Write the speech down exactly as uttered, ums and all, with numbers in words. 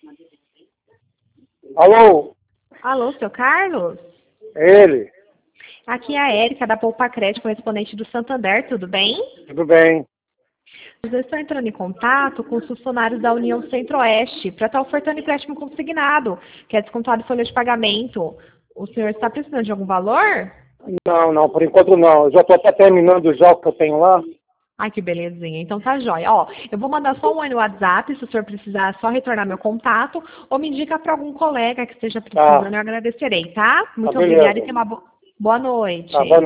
Alô? Alô, seu Carlos? É ele? Aqui é a Érica, da Poupa Crédito, correspondente do Santander, tudo bem? Tudo bem? Eu estou entrando em contato com os funcionários da União Centro-Oeste para estar ofertando empréstimo consignado, que é descontado em folha de pagamento. O senhor está precisando de algum valor? Não, não, por enquanto não. Eu já estou até terminando já o que eu tenho lá. Ai, que belezinha. Então tá jóia. Ó, eu vou mandar só um oi no WhatsApp, se o senhor precisar, é só retornar meu contato, ou me indica para algum colega que esteja Tá, precisando, eu agradecerei, tá? tá Muito obrigada e beleza. tenha uma bo- boa noite. Tá bom.